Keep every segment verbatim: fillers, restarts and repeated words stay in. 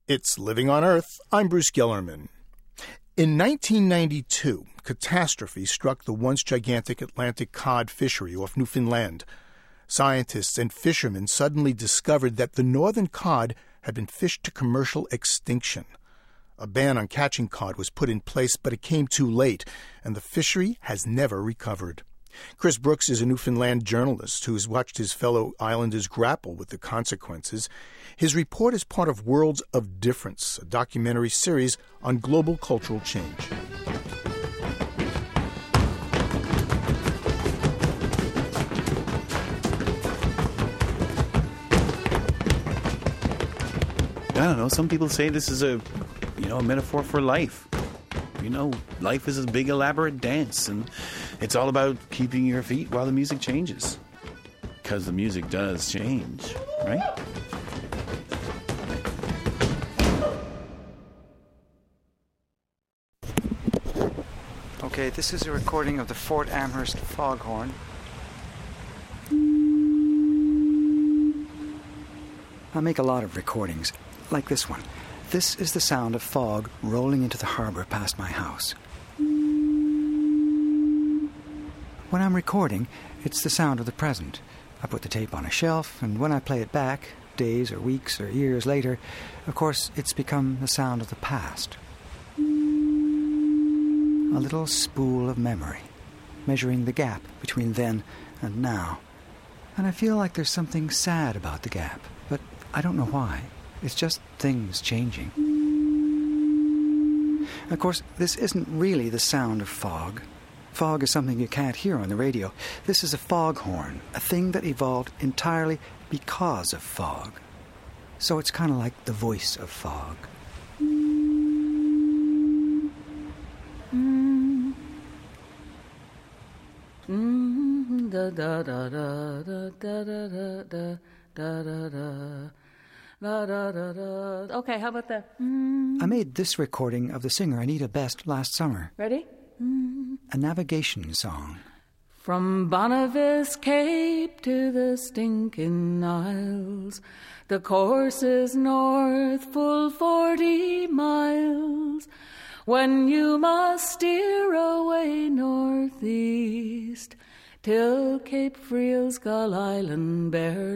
It's Living on Earth. I'm Bruce Gellerman. In nineteen ninety-two, catastrophe struck the once gigantic Atlantic cod fishery off Newfoundland. Scientists and fishermen suddenly discovered that the northern cod had been fished to commercial extinction. A ban on catching cod was put in place, but it came too late, and the fishery has never recovered. Chris Brooks is a Newfoundland journalist who has watched his fellow islanders grapple with the consequences. His report is part of Worlds of Difference, a documentary series on global cultural change. I don't know, some people say this is a, you know, a metaphor for life. You know, life is a big elaborate dance, and it's all about keeping your feet while the music changes. Because the music does change, right? Okay, this is a recording of the Fort Amherst foghorn. I make a lot of recordings, like this one. This is the sound of fog rolling into the harbor past my house. When I'm recording, it's the sound of the present. I put the tape on a shelf, and when I play it back, days or weeks or years later, of course, it's become the sound of the past. A little spool of memory, measuring the gap between then and now. And I feel like there's something sad about the gap, but I don't know why. It's just things changing. Of course, this isn't really the sound of fog. Fog is something you can't hear on the radio. This is a foghorn, a thing that evolved entirely because of fog. So it's kind of like the voice of fog. Mm. Mm. Da da da da da da da da da da da. Da, da, da, da. Okay, how about that? Mm. I made this recording of the singer Anita Best last summer. Ready? Mm. A navigation song. From Bonneville Cape to the Stinking Isles, the course is north, full forty miles. When you must steer away northeast, till Cape Friel's Gull Island bear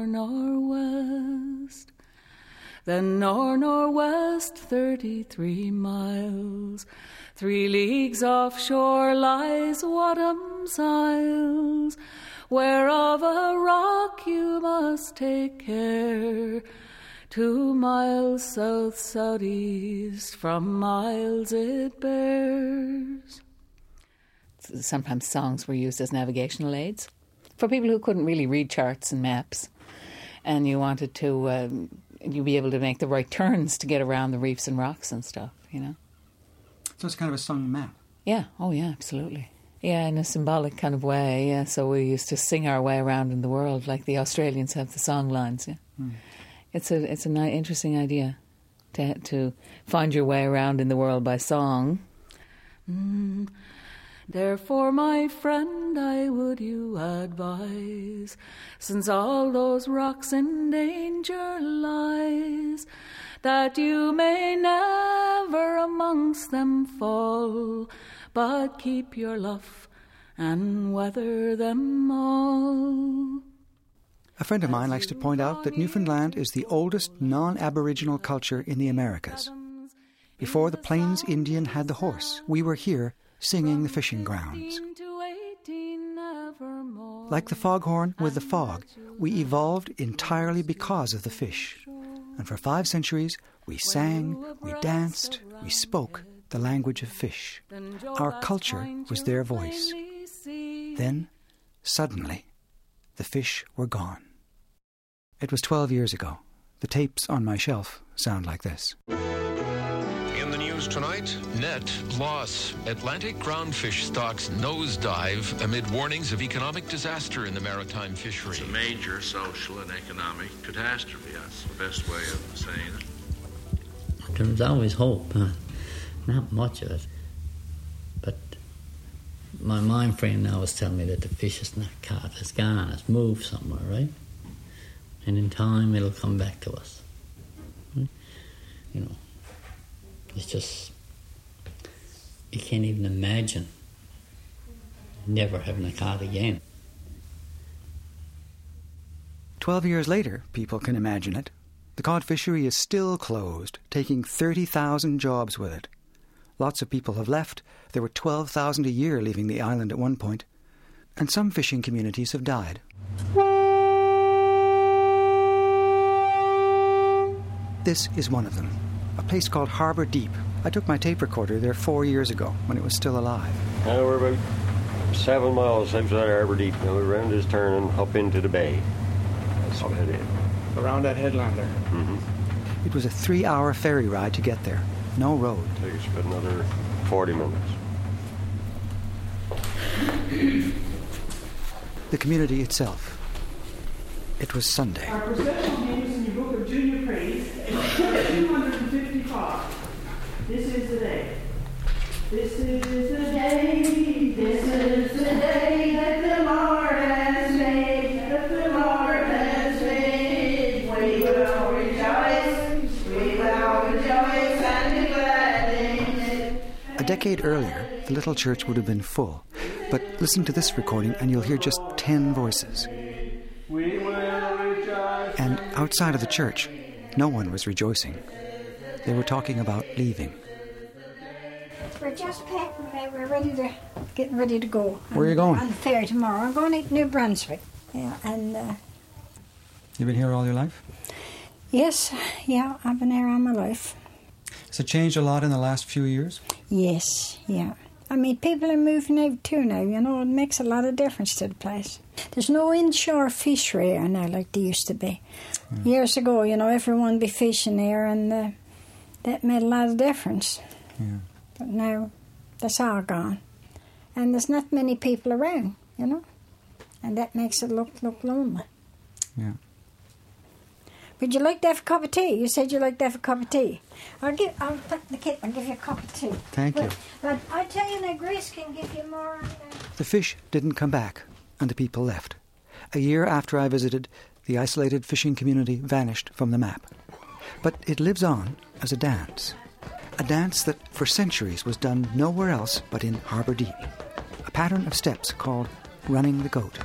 nor-nor-west. Then nor-nor-west thirty-three miles. Three leagues offshore lies Wadham's Isles, where of a rock you must take care. Two miles south-southeast from miles it bears. Sometimes songs were used as navigational aids for people who couldn't really read charts and maps, and you wanted to um, you be able to make the right turns to get around the reefs and rocks and stuff, you know. So it's kind of a sung map. Yeah, oh yeah, absolutely. Yeah, in a symbolic kind of way, yeah. So we used to sing our way around in the world like the Australians have the song lines, yeah. Mm. It's a it's a ni- interesting idea to to find your way around in the world by song. Mm. Therefore, my friend, I would you advise, since all those rocks in danger lies, that you may never amongst them fall, but keep your luff and weather them all. A friend of mine likes to point out that Newfoundland is the oldest non-Aboriginal culture in the Americas. Before the Plains Indian had the horse, we were here singing the fishing grounds. Like the foghorn with the fog, we evolved entirely because of the fish. And for five centuries, we sang, we danced, we spoke the language of fish. Our culture was their voice. Then, suddenly, the fish were gone. It was twelve years ago. The tapes on my shelf sound like this. Tonight, net loss. Atlantic groundfish stocks nosedive amid warnings of economic disaster in the maritime fishery. It's a major social and economic catastrophe. That's the best way of saying it. There was always hope. Huh? Not much of it. But my mind frame now is telling me that the fish is not caught. It's gone. It's moved somewhere, right? And in time, it'll come back to us. you know. It's just, you can't even imagine never having a cod again. Twelve years later, people can imagine it. The cod fishery is still closed, taking thirty thousand jobs with it. Lots of people have left. There were twelve thousand a year leaving the island at one point. And some fishing communities have died. This is one of them, a place called Harbour Deep. I took my tape recorder there four years ago when it was still alive. Now we're about seven miles outside Harbour Deep. Now we're around this turn and up into the bay. That's about it. Around that headland there. Mm-hmm. It was a three-hour ferry ride to get there. No road. Take us about another forty minutes. The community itself. It was Sunday. Our processional names in your book of junior praise is two hundred fifty-five. This is the day. This is the day. This is the day that the Lord has made. That the Lord has made. We will rejoice. We will rejoice and be glad in it. A decade earlier, the little church would have been full. But listen to this recording and you'll hear just ten voices. We will rejoice. And outside of the church, no one was rejoicing. They were talking about leaving. We're just packing. We're ready to getting ready to go. Where are you going? On the ferry tomorrow. I'm going to New Brunswick. Yeah, and uh, You've been here all your life? yes, yeah, I've been here all my life. Has it changed a lot in the last few years? Yes, yeah. I mean, people are moving out too now, you know, it makes a lot of difference to the place. There's no inshore fishery here now like there used to be. Mm. Years ago, you know, everyone would be fishing here, and uh, that made a lot of difference. Yeah. But now, that's all gone. And there's not many people around, you know, and that makes it look, look lonely. Yeah. Would you like to have a cup of tea? You said you'd like to have a cup of tea. I'll give. I'll put in the kit. I'll give you a cup of tea. Thank but, you. But I tell you, now Grace can give you more. Uh... The fish didn't come back, and the people left. A year after I visited, the isolated fishing community vanished from the map. But it lives on as a dance. A dance that for centuries was done nowhere else but in Harbour Deep. A pattern of steps called running the goat.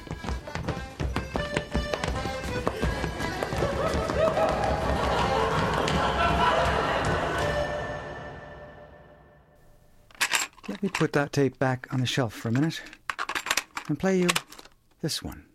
Let me put that tape back on the shelf for a minute and play you this one.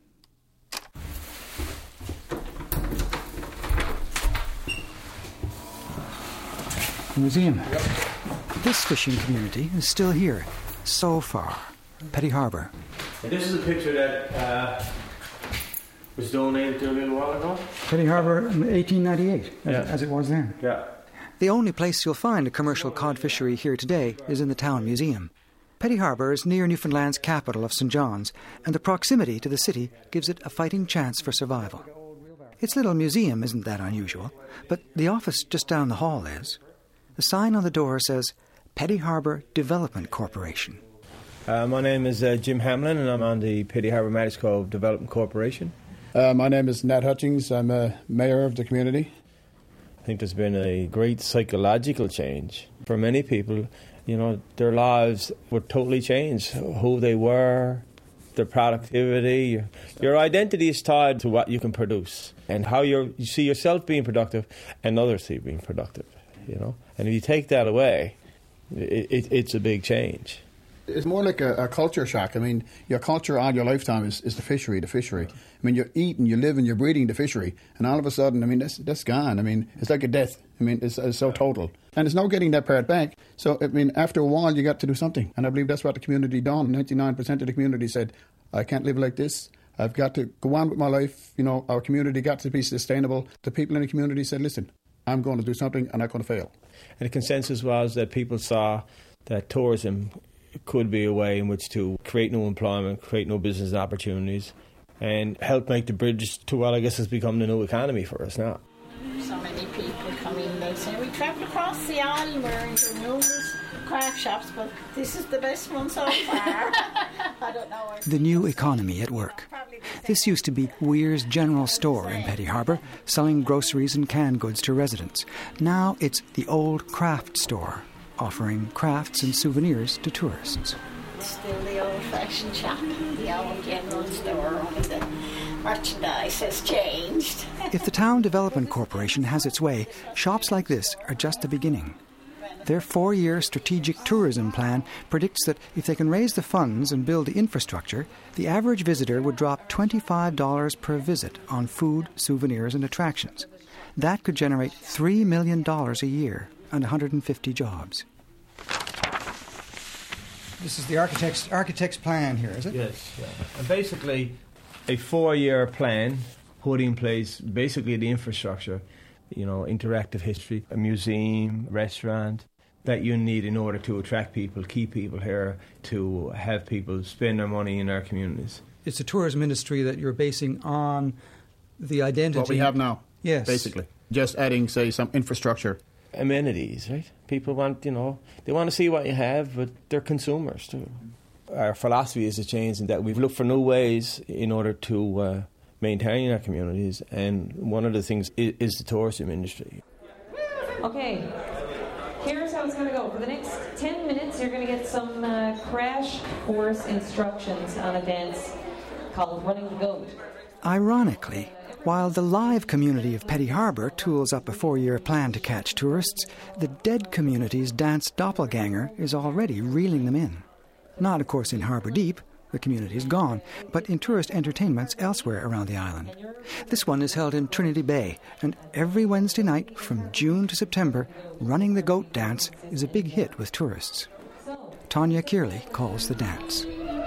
The museum. Yep. This fishing community is still here, so far. Petty Harbour. And this is a picture that uh, was donated to a little while ago. Petty Harbour in eighteen ninety-eight, as, yeah. as it was then. Yeah. The only place you'll find a commercial cod fishery here today is in the town museum. Petty Harbour is near Newfoundland's capital of Saint John's, and the proximity to the city gives it a fighting chance for survival. Its little museum isn't that unusual, but the office just down the hall is. The sign on the door says Petty Harbour Development Corporation. Uh, my name is uh, Jim Hamlin, and I'm on the Petty Harbour Maddox Cove Development Corporation. Uh, my name is Nat Hutchings. I'm a mayor of the community. I think there's been a great psychological change. For many people, you know, their lives would totally change. Who they were, their productivity. Your identity is tied to what you can produce and how you're, you see yourself being productive and others see you being productive, you know. And if you take that away, it, it, it's a big change. It's more like a, a culture shock. I mean, your culture all your lifetime is, is the fishery, the fishery. I mean, you're eating, you live, and you're breathing the fishery. And all of a sudden, I mean, that's that's gone. I mean, it's like a death. I mean, it's, it's so total. And there's no getting that part back. So, I mean, after a while, you got to do something. And I believe that's what the community done. ninety-nine percent of the community said, I can't live like this. I've got to go on with my life. You know, our community got to be sustainable. The people in the community said, listen, I'm going to do something. I'm not going to fail. And the consensus was that people saw that tourism could be a way in which to create new employment, create new business opportunities, and help make the bridge to what I guess has become the new economy for us now. So many people come in, they say, we travel across the island, we're into numerous craft shops, but this is the best one so far. The new economy at work. This used to be Weir's General Store in Petty Harbour, selling groceries and canned goods to residents. Now it's the Old Craft Store, offering crafts and souvenirs to tourists. It's still the old-fashioned shop, the old general store, only the merchandise has changed. If the Town Development Corporation has its way, shops like this are just the beginning. Their four-year strategic tourism plan predicts that if they can raise the funds and build the infrastructure, the average visitor would drop twenty-five dollars per visit on food, souvenirs and attractions. That could generate three million dollars a year and one hundred fifty jobs. This is the architect's architect's plan here, is it? Yes. Yeah. And basically, a four-year plan putting in place basically the infrastructure, you know, interactive history, a museum, restaurant, that you need in order to attract people, keep people here, to have people spend their money in our communities. It's a tourism industry that you're basing on the identity. What we have now. Yes. Basically. Just adding, say, some infrastructure. Amenities, right? People want, you know, they want to see what you have, but they're consumers too. Our philosophy is to change in that we've looked for new ways in order to uh, maintain our communities, and one of the things is, is the tourism industry. Okay, here's how it's going to go. For the next ten minutes, you're going to get some uh, crash course instructions on a dance called Running the Goat. Ironically, while the live community of Petty Harbour tools up a four-year plan to catch tourists, the dead community's dance doppelganger is already reeling them in. Not, of course, in Harbour Deep. The community is gone, but in tourist entertainments elsewhere around the island. This one is held in Trinity Bay, and every Wednesday night from June to September, Running the Goat dance is a big hit with tourists. Tanya Kearley calls the dance.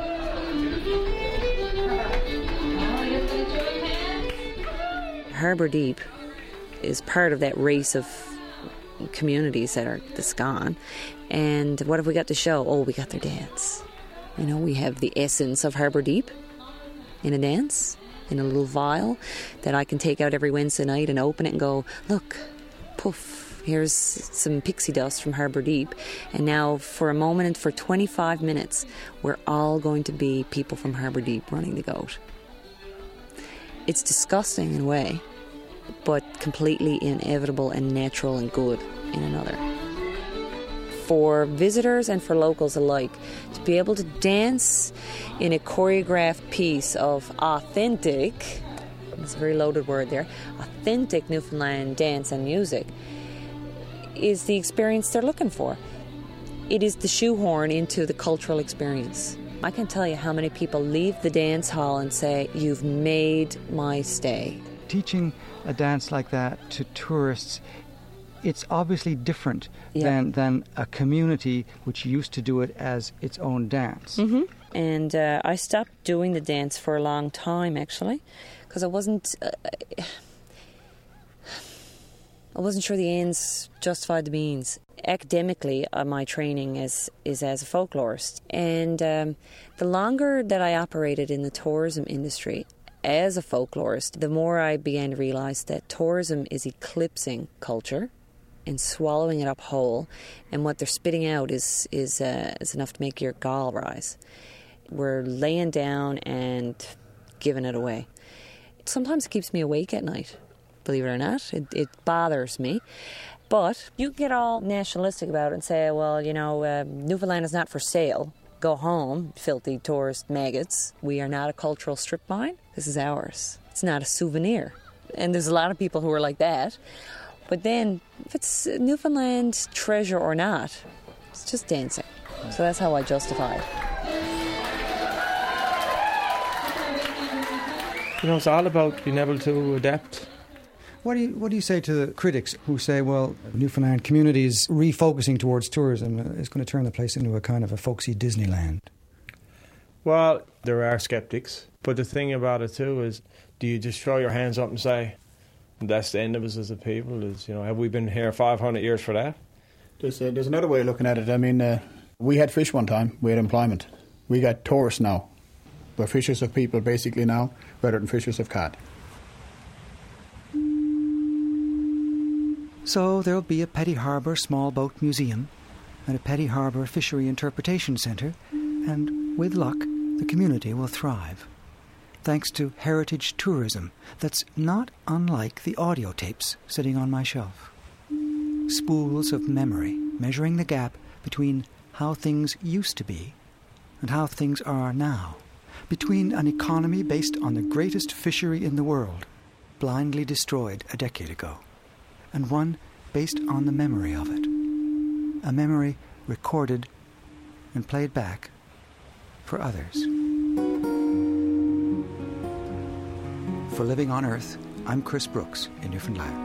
Harbour Deep is part of that race of communities that are that's gone. And what have we got to show? Oh, we got their dance. You know, we have the essence of Harbour Deep in a dance, in a little vial that I can take out every Wednesday night and open it and go, look, poof, here's some pixie dust from Harbour Deep. And now for a moment and for twenty-five minutes, we're all going to be people from Harbour Deep running the goat. It's disgusting in a way, but completely inevitable and natural and good in another. For visitors and for locals alike, to be able to dance in a choreographed piece of authentic, it's a very loaded word there, authentic Newfoundland dance and music is the experience they're looking for. It is the shoehorn into the cultural experience. I can tell you how many people leave the dance hall and say, you've made my stay. Teaching a dance like that to tourists, it's obviously different yeah. than, than a community which used to do it as its own dance. Mm-hmm. And uh, I stopped doing the dance for a long time, actually, because I wasn't... Uh, I wasn't sure the ends justified the means. Academically, uh, my training is, is as a folklorist. And um, the longer that I operated in the tourism industry as a folklorist, the more I began to realise that tourism is eclipsing culture and swallowing it up whole, and what they're spitting out is, is, uh, is enough to make your gall rise. We're laying down and giving it away. Sometimes it keeps me awake at night. Believe it or not, it, it bothers me. But you get all nationalistic about it and say, well, you know, uh, Newfoundland is not for sale. Go home, filthy tourist maggots. We are not a cultural strip mine. This is ours. It's not a souvenir. And there's a lot of people who are like that. But then, if it's Newfoundland treasure or not, it's just dancing. So that's how I justify it. You know, it's all about being able to adapt. What do you what do you say to the critics who say, well, Newfoundland communities refocusing towards tourism is going to turn the place into a kind of a folksy Disneyland? Well, there are skeptics, but the thing about it too is, do you just throw your hands up and say, that's the end of us as a people? Is, you know, have we been here five hundred years for that? There's, uh, there's another way of looking at it. I mean, uh, we had fish one time, we had employment. We got tourists now. We're fishers of people basically now, rather than fishers of cod. So there'll be a Petty Harbour small boat museum and a Petty Harbour fishery interpretation centre, and with luck, the community will thrive, thanks to heritage tourism that's not unlike the audio tapes sitting on my shelf. Spools of memory measuring the gap between how things used to be and how things are now, between an economy based on the greatest fishery in the world, blindly destroyed a decade ago, and one based on the memory of it, a memory recorded and played back for others. For Living on Earth, I'm Chris Brooks in Newfoundland.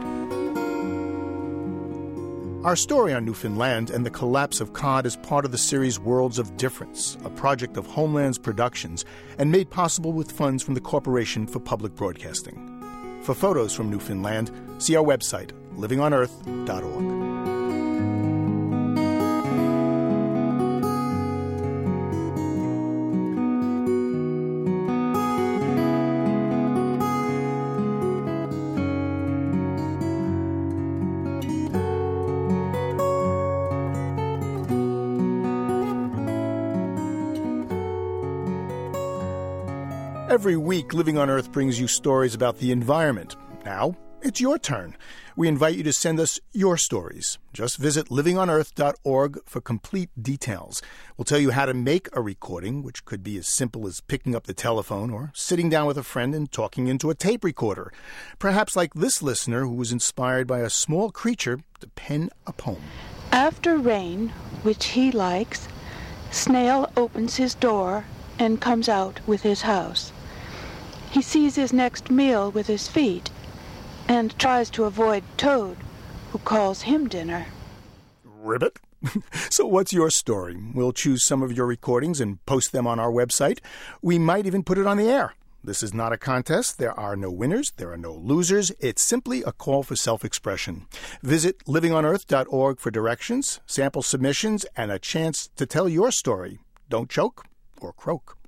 Our story on Newfoundland and the collapse of cod is part of the series Worlds of Difference, a project of Homelands Productions and made possible with funds from the Corporation for Public Broadcasting. For photos from Newfoundland, see our website, living on earth dot org. Every week, Living on Earth brings you stories about the environment. Now, it's your turn. We invite you to send us your stories. Just visit living on earth dot org for complete details. We'll tell you how to make a recording, which could be as simple as picking up the telephone or sitting down with a friend and talking into a tape recorder. Perhaps like this listener who was inspired by a small creature to pen a poem. After rain, which he likes, Snail opens his door and comes out with his house. He sees his next meal with his feet and tries to avoid Toad, who calls him dinner. Ribbit? So what's your story? We'll choose some of your recordings and post them on our website. We might even put it on the air. This is not a contest. There are no winners. There are no losers. It's simply a call for self-expression. Visit living on earth dot org for directions, sample submissions, and a chance to tell your story. Don't choke or croak.